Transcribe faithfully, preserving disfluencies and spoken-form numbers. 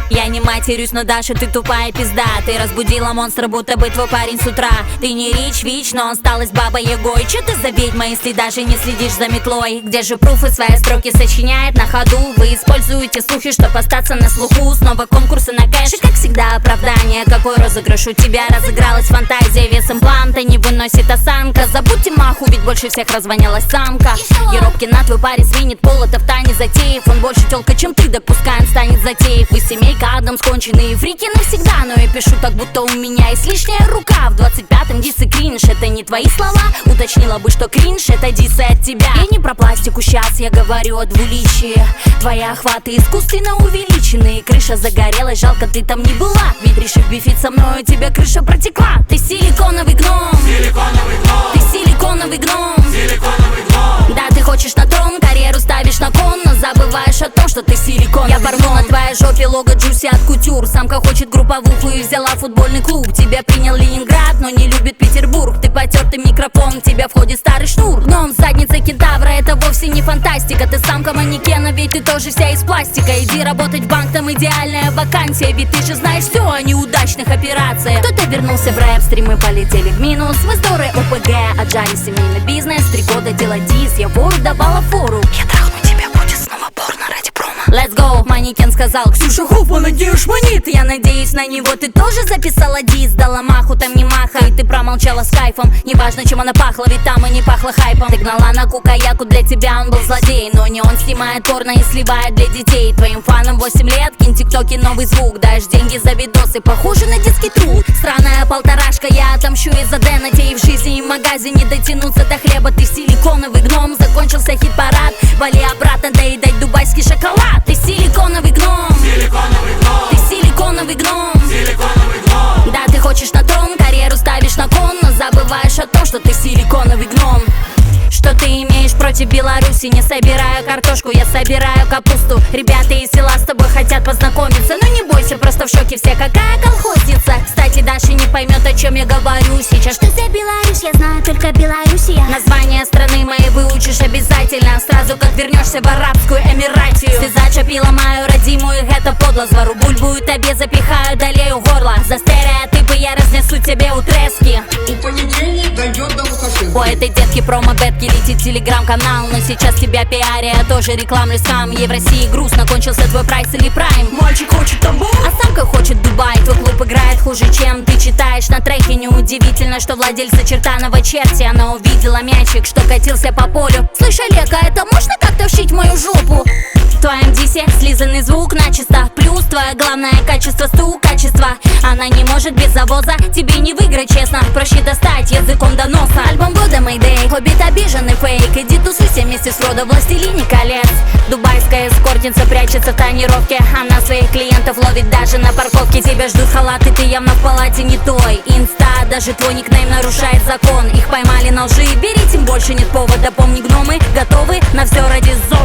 Я не матерюсь, но Даша, ты тупая пизда. Ты разбудила монстра, будто бы твой парень с утра. Ты не Рич Вич, но он стал из Баба Ягой. Че ты за ведьма, если даже не следишь за метлой? Где же пруфы, свои строки сочиняет на ходу? Вы используете слухи, чтобы остаться на слуху. Снова конкурсы на кэш и, как всегда, оправдание. Какой розыгрыш у тебя? Разыгралась фантазия весом планта, не выносит осанка. Забудьте маху, ведь больше всех развонялась самка. Еробки на твой парень свинит полото в тайне затеев. Он больше тёлка, чем ты, да пускай он станет затеев. Вы семейка Адамс, конченые фрики навсегда. Но я пишу так, будто у меня есть лишняя рука. В двадцать пятом дисс и кринж, это не твои слова. Уточнила бы, что кринж, это диссы от тебя. Я не про пластику сейчас, я говорю о двуличии. Твои охваты искусственно увеличены. Крыша загорелась, жалко ты там не была. Ведь решив бифить со мной, у тебя крыша протекла. Ты силиконовый гном, Силиконовый гном, ты силиконовый гном, силиконовый гном. да, ты хочешь на трон, карьеру ставишь на кон, но забываешь о том, что ты силиконовый. Я порву на твоей жопе лого Джуси от кутюр. Самка хочет групповуху и взяла футбольный клуб. Тебя принял Ленинград, но не любит Петербург. Ты потертый микрофон, в тебя входит старый шнур. Гном с задницей кентавра, это вовсе не фантастика. Ты самка манекена, ведь ты тоже вся из пластика. Иди работать в банк, там идеальная вакансия. Ведь ты же знаешь все о неудачных операциях. Кто-то вернулся в рэп, стримы полетели в минус. Мы здоровые ОПГ, отжали семейный бизнес. Три года делать дис, я вору давала фору. Я трахну тебя, будет снова порно ради промо. Let's go, манекен сказал: Ксюша Хоффман, надеешь монит. Я надеюсь, на него ты тоже записала дис. Дала маху, там не маха, и ты промолчала с кайфом. Неважно, чем она пахла, ведь там и не пахло хайпом. Ты гнала на кукаяку, для тебя он был злодей. Но не он снимает порно и сливает для детей. Твоим фанам восемь лет, кинь тиктоке новый звук. Даешь деньги за видосы, похоже на детский труд. Странная полторашка, я отомщу из-за Дэна. Тебе и в жизни, и в магазине дотянуться до хлеба. Ты силиконовый гном, закончился хит-парад. Вали обратно, доедать дубайский шоколад. Ты силиконовый гном, Силиконовый гном, ты силиконовый гном, силиконовый гном. да, ты хочешь на трон, карьеру ставишь на кон, но забываешь о том, что ты силиконовый гном. Что ты имеешь против Беларуси? Не собираю картошку, я собираю капусту. Ребята из села с тобой хотят познакомиться. Но не бойся, просто в шоке все, какая колхозница. Кстати, Даша не поймет, о чем я говорю сейчас. Что за Беларусь? Я знаю только Белоруссия. Название страны моей выучишь обязательно. Сразу как вернешься в арабскую эмиратию. Ты зачепила мою родимую, это подло. Звору бульбу и тебе запихаю, долею горло. За стереотипы я разнесу тебе у трески. И понедельник дойдет до Лукашенко. У этой детки промо-бетки летит телеграм-канал. Но сейчас тебя пиаря, я тоже рекламлю сам. Евросии грустно, кончился твой прайс или прайм. Мальчик хочет Тамбов, А самка хочет Дубай. Твой клуб играет хуже, чем ты читаешь на треке. Неудивительно, что владельца чертаного черти. Она увидела мячик, что катился по полю. Слышь, Олега, это можно как-то вшить в мою жопу? В твоем дисе слизанный звук начисто. Плюс твое главное качество стук качества. Она не может без завоза, тебе не выиграть, честно. Проще достать языком до носа. Альбом года Мэйдэй, Хоббит обиженный фейк. Иди тусуйся вместе с Фродо, Властелине колец. Дубайская эскортница прячется в тонировке. Она своих клиентов ловит даже на парковке. Тебя ждут халаты, ты явно в палате не той. Инста, даже твой никнейм нарушает закон. Их поймали на лжи, бери, тем больше нет повода. Помни, гномы готовы на все ради зон.